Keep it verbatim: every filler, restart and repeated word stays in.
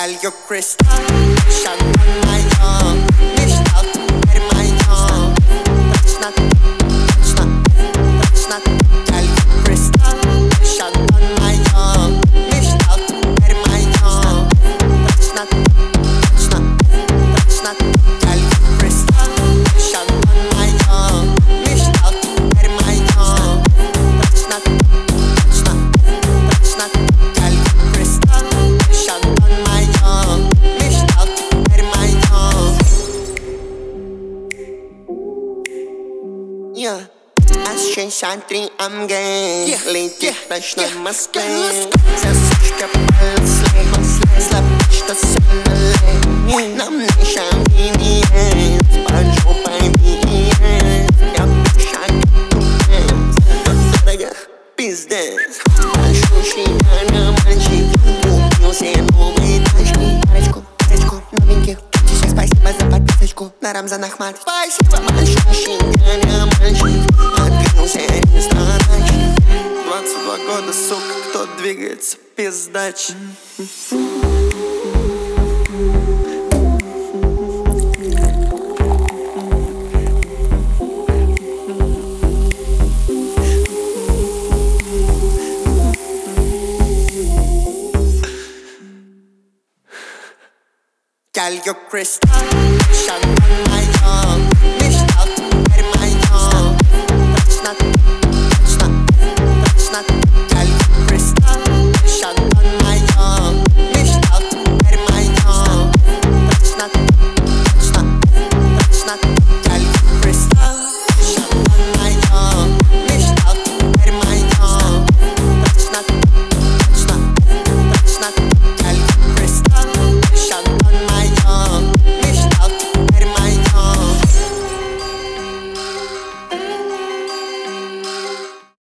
Girl, you're crystal, shot on my tongue. Nicht out, in my tongue. That's not, that's not, that's not. Girl, you're crystal, shot on my tongue. Nicht out, in my tongue. That's not, that's not, that's not. Girl, you're crystal, shot on my tongue. Nicht out, in my tongue. That's not, that's not, that's not. Girl, you're crystal, shot on my tongue. Nicht out, in my tongue. Yeah. Ощущать I'm gay. Летит ночной Москве. Сосочка полослей. Слабочка сильнее. Нам не шампинье. Под жопой бьет. Я шаг тупец. Дорого, пиздец. Ощущения на мальчик. Купил себе новые тачки. Парочку, парочку новеньких. Сейчас спасибо за подписочку. На Рамзанах мат. Спасибо. Ощущения на мальчик. двадцать два года, сука, кто двигается, пиздач. Girl, you're crystal.